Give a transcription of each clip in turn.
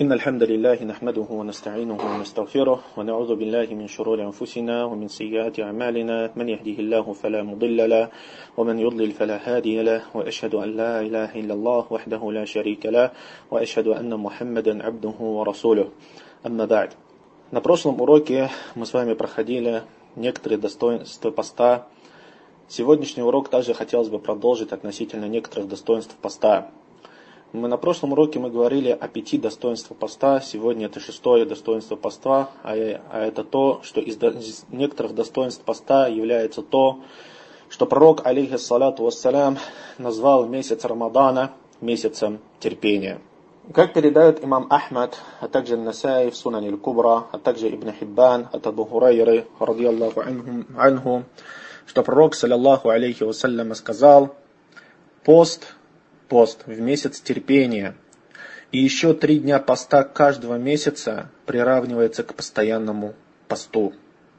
إن الحمد لله نحمده ونستعينه ونستغفره ونعوذ بالله من شرور أنفسنا ومن سيئات أعمالنا من يهده الله فلا مضل له ومن يضلل فلا هادي له وأشهد أن لا إله إلا الله وحده لا شريك له وأشهد أن محمدا عبده ورسوله أما بعد. На прошлом уроке мы с вами проходили некоторые достоинства поста. Сегодняшний урок также хотелось бы продолжить относительно некоторых достоинств поста. На прошлом уроке мы говорили о 5 достоинствах поста. Сегодня это 6-е достоинство поста, а это то, что из некоторых достоинств поста является то, что пророк, алейхиссалату вассалям, назвал месяц Рамадана месяцем терпения. Как передает имам Ахмад, а также Насаи в Сунане аль-Кубра, а также Ибн Хиббан от Абу Хурайры, радiyallahu анху, что пророк, саллаллаху алейхи вассалям, сказал: пост в месяц терпения и еще 3 дня поста каждого месяца приравнивается к постоянному посту.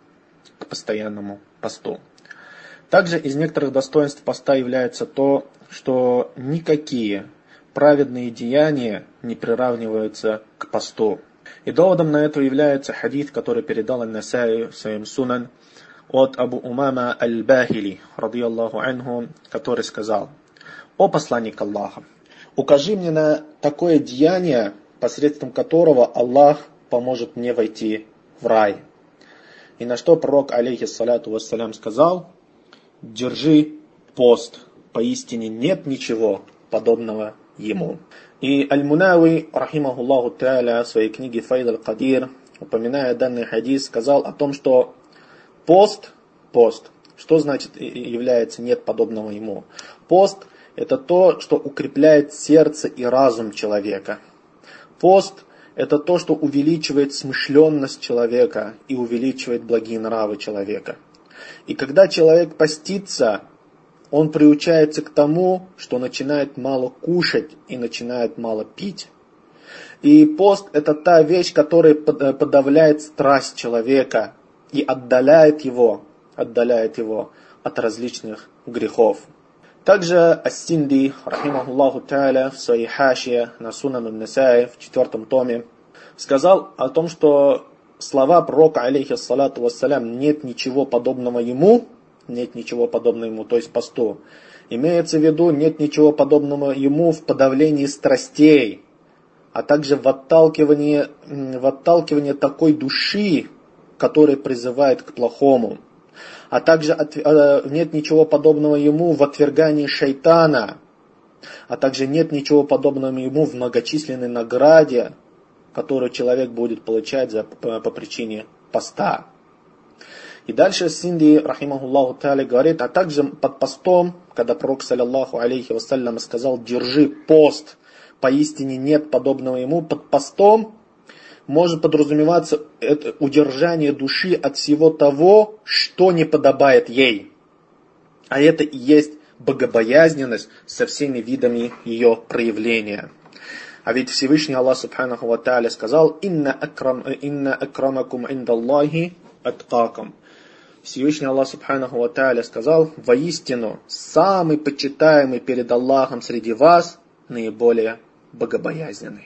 Также из некоторых достоинств поста является то, что никакие праведные деяния не приравниваются к посту. И доводом на это является хадис, который передал Ан-Насаи в своем Сунан от Абу Умама аль-Бахили, радiyallahu анху, который сказал: «О посланник Аллаха, укажи мне на такое деяние, посредством которого Аллах поможет мне войти в рай». И на что пророк, алейхиссалату вассалям, сказал: держи пост, поистине нет ничего подобного ему. И Аль-Мунауи, рахимахуллаху та'аля, в своей книге Файд аль-Кадир, упоминая данный хадис, сказал о том, что пост, что значит является нет подобного ему? Пост — это то, что укрепляет сердце и разум человека. Пост — это то, что увеличивает смышленность человека и увеличивает благие нравы человека. И когда человек постится, он приучается к тому, что начинает мало кушать и начинает мало пить. И пост — это та вещь, которая подавляет страсть человека и отдаляет его от различных грехов. Также Ас-Синди, рахимахуллаху та'аля, в своей хашия на Сунан Ан-Насаи в 4 томе сказал о том, что слова пророка, алейхиссалату вассалям, нет ничего подобного ему, то есть посту, имеется в виду нет ничего подобного ему в подавлении страстей, а также в отталкивании такой души, которая призывает к плохому. А также нет ничего подобного ему в отвергании шайтана, а также нет ничего подобного ему в многочисленной награде, которую человек будет получать по причине поста. И дальше Синди, рахимахуллаху та'аля, говорит: а также под постом, когда пророк, саллаллаху алейхи вассалям, сказал: держи пост, поистине нет подобного ему, под постом может подразумеваться это удержание души от всего того, что не подобает ей. А это и есть богобоязненность со всеми видами ее проявления. А ведь Всевышний Аллах Субханаху ва Тааля сказал: «Инна акрамакум индаллахи аткакум». Всевышний Аллах Субханаху ва Тааля сказал: воистину, самый почитаемый перед Аллахом среди вас наиболее богобоязненный.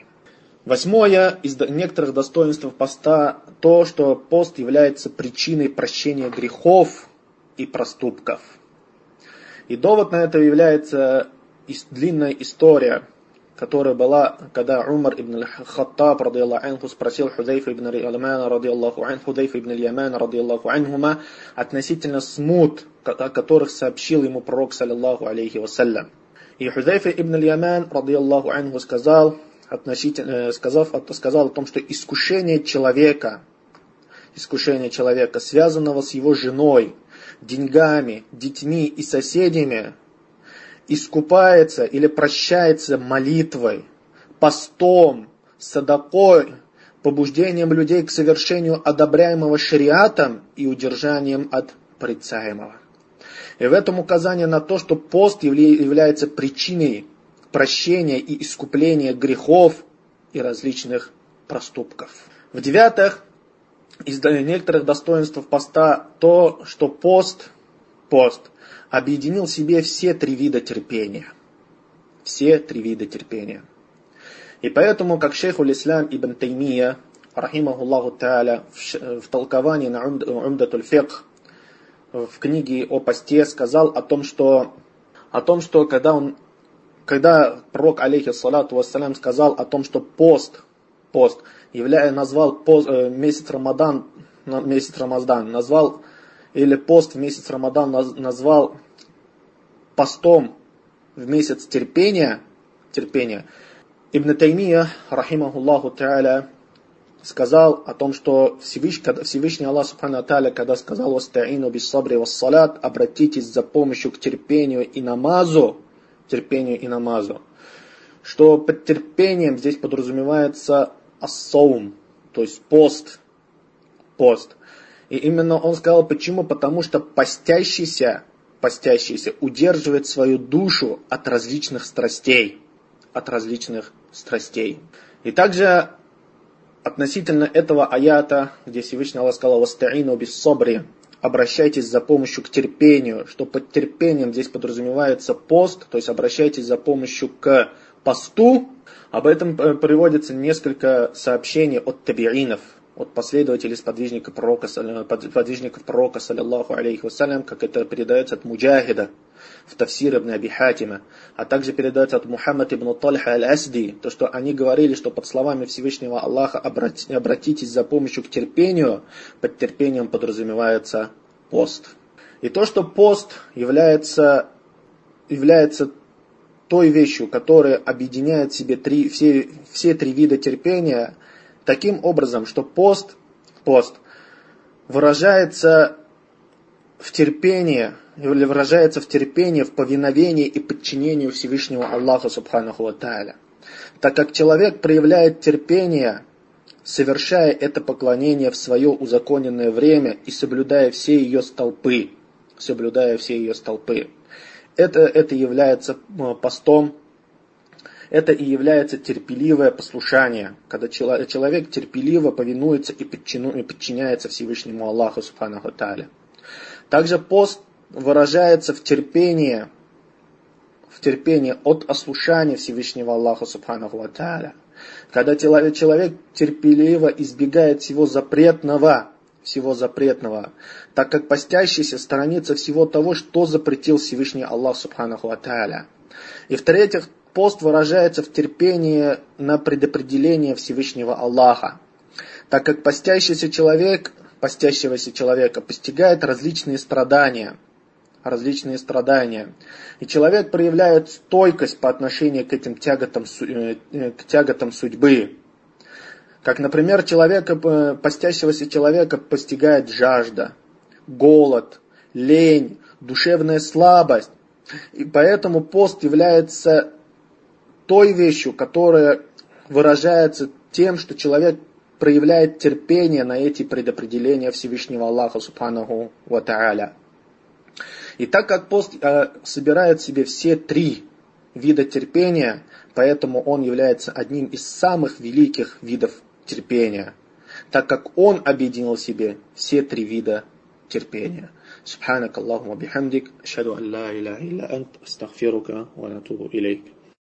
8 из некоторых достоинств поста то, что пост является причиной прощения грехов и проступков. И довод на это является длинная история, которая была, когда Умар ибн аль-Хаттаб, радiyallahu анху, спросил Хузайфа ибн аль-Ямана, радiyallahu анхума, относительно смут, о которых сообщил ему пророк, саллаллаху алейхи вассалям. И Хузайфа ибн аль-Яман, радiyallahu анху, сказал о том, что искушение человека, связанного с его женой, деньгами, детьми и соседями, искупается или прощается молитвой, постом, садакой, побуждением людей к совершению одобряемого шариатом и удержанием от порицаемого. И в этом указание на то, что пост является причиной прощения и искупления грехов и различных проступков. В 9 из некоторых достоинств поста то, что пост объединил в себе все 3 вида терпения. И поэтому, как шейх уль-Ислам ибн Таймия, рахимахуллаху та'аля, в толковании на Умдатуль фикх, в книге о посте сказал о том, что когда пророк, алейхиссалату вассалям, сказал о том, что пост назвал месяц Рамадан, назвал, или пост в месяц Рамадан назвал постом в месяц терпения, Ибн Таймия, рахимахуллаху та'аля, сказал о том, что Всевышний Аллах Субхану Тааля, когда сказал «Васта'ину бис-сабри вас-салат», обратитесь за помощью к терпению и намазу, что под терпением здесь подразумевается ас-саум, то есть пост. И именно он сказал, почему? Потому что постящийся удерживает свою душу от различных страстей. И также относительно этого аята, где Всевышний Аллах сказал «Васта'ину бис-сабри», обращайтесь за помощью к терпению, что под терпением здесь подразумевается пост, то есть обращайтесь за помощью к посту. Об этом приводится несколько сообщений от табиинов, от последователей, сподвижников пророка, саллаллаху алейхи вассалям, как это передается от Муджахида в Тафсир ибн Аби Хатима, а также передается от Мухаммад ибн Тальха аль-Асди, то, что они говорили, что под словами Всевышнего Аллаха обратитесь за помощью к терпению, под терпением подразумевается пост. И то, что пост является той вещью, которая объединяет в себе все три вида терпения, таким образом, что пост выражается в терпении, в повиновении и подчинению Всевышнего Аллаха Субханаху ва Тааля. Так как человек проявляет терпение, совершая это поклонение в свое узаконенное время и соблюдая все ее столпы. Это является постом, это и является терпеливое послушание, когда человек терпеливо повинуется и подчиняется Всевышнему Аллаху Субханаху ва Тааля. Также пост выражается в терпении от ослушания Всевышнего Аллаха Субханаху ва Тааля. Когда человек терпеливо избегает всего запретного, так как постящийся сторонится всего того, что запретил Всевышний Аллах Субханаху ва Тааля. И в-третьих, пост выражается в терпении на предопределение Всевышнего Аллаха, так как постящегося человека постигает различные страдания. И человек проявляет стойкость по отношению к этим тяготам судьбы. Как, например, постящегося человека постигает жажда, голод, лень, душевная слабость. И поэтому пост является той вещью, которая выражается тем, что человек проявляет терпение на эти предопределения Всевышнего Аллаха Субханаху ва Тааля. И так как пост собирает в себе все три вида терпения, поэтому он является одним из самых великих видов терпения, так как он объединил в себе все три вида терпения. Субханак Аллахумма бихамдик, ашхаду ан ла иляха илля ант, астагфирука ва атубу илейк.